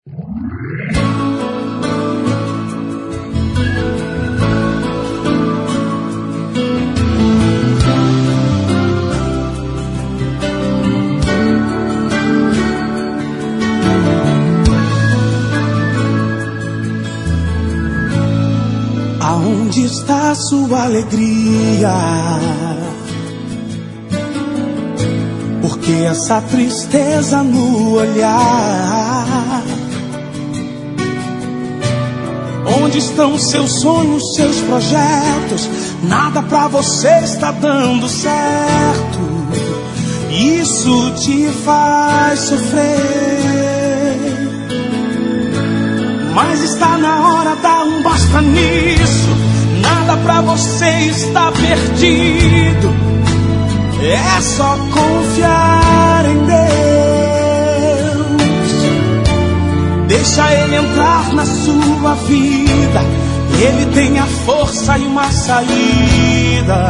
Aonde está sua alegria? Por que essa tristeza no olhar? Onde estão seus sonhos, seus projetos? Nada pra você está dando certo. Isso te faz sofrer. Mas está na hora, dá um basta nisso. Nada pra você está perdido. É só confiar em Deus. Deixa Ele entrar na sua vida. Ele tem a força e uma saída.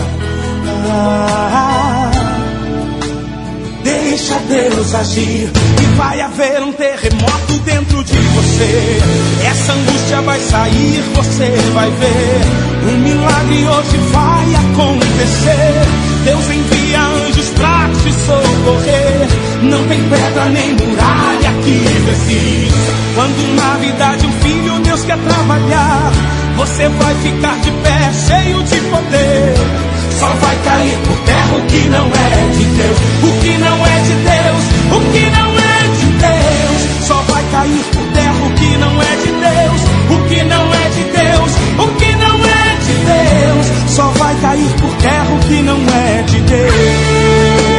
Deixa Deus agir e vai haver um terremoto dentro de você. Essa angústia vai sair, você vai ver. Um milagre hoje vai acontecer. Deus envia anjos pra te socorrer. Não tem pedra nem muralha que resista. Quando na verdade um filho Deus quer trabalhar, você vai ficar de pé cheio de poder. Só vai cair por terra o que não é de Deus. O que não é de Deus, o que não é de Deus. Só vai cair por terra o que não é de Deus. O que não é de Deus, o que não é de Deus. Só vai cair por terra o que não é de Deus.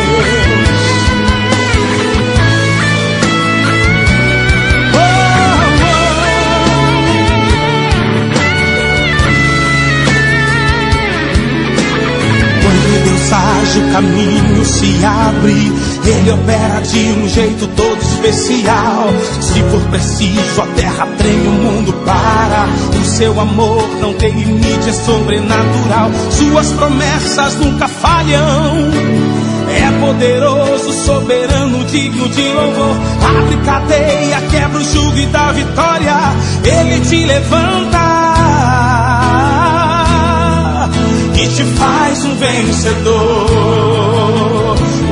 Age, o caminho se abre. Ele opera de um jeito todo especial. Se for preciso, a terra treme, o mundo para. O seu amor não tem limite, é sobrenatural. Suas promessas nunca falham. É poderoso, soberano, digno de louvor. Abre cadeia, quebra o jugo e dá vitória. Ele te levanta e te faz um vencedor.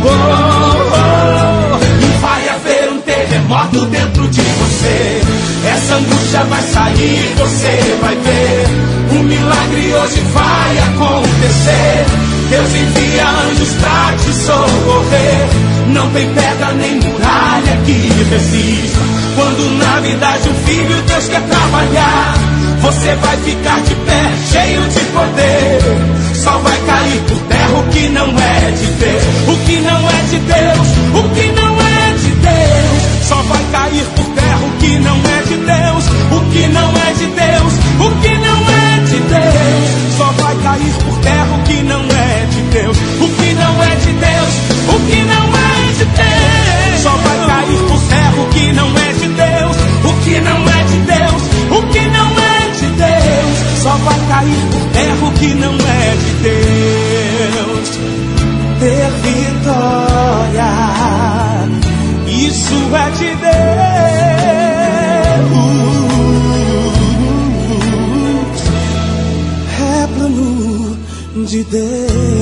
E vai haver um terremoto dentro de você. Essa angústia vai sair, você vai ver. Um milagre hoje vai acontecer. Deus envia anjos pra te socorrer. Não tem pedra nem muralha que resista. Quando na verdade um filho Deus quer trabalhar, você vai ficar de pé, cheio de poder. Só vai cair por terra o que não é de Deus. O que não é de Deus, o que não é de Deus. Só vai cair por terra o que não é de Deus. O que não é de Deus, o que não é de Deus. Só vai cair por terra o que não é de Deus. O que não é de Deus, o que não é de Deus. Só vai cair por terra o que não é de Deus. O que não é de Deus, o que não é de Deus. Só vai cair por terra o que não é de Deus. Ter vitória, isso é de Deus. É plano de Deus.